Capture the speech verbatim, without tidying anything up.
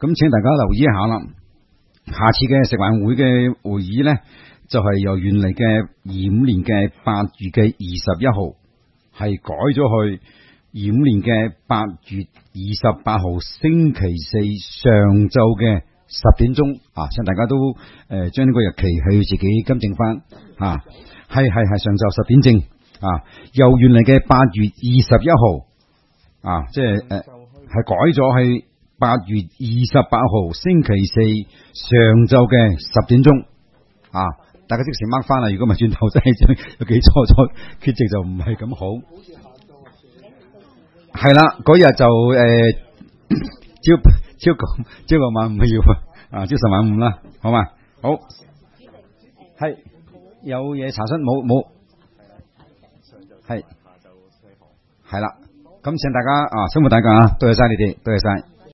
咁請大家留意一下啦。下次嘅食環會嘅會議咧，就係、是、由原嚟嘅二五年嘅八月嘅二十一號，係改咗去二五年嘅八月二十八號星期四上晝嘅十點鐘啊！請大家都誒將呢個日期去自己更正翻啊，係係係上晝十點正啊，由原嚟嘅八月二十一號啊，即係誒係改咗係八月二十八號星期四上晝嘅十點鐘啊！大家即時 mark 翻啦，如果唔係轉頭真係有幾錯錯缺席就唔係咁好。係啦，嗰日就誒朝朝九朝九晚五要啊，朝十晚五啦，好嘛？好，係有嘢查詢冇冇？係係啦，咁請大家啊，辛苦大家啊，多謝晒你哋，多謝晒。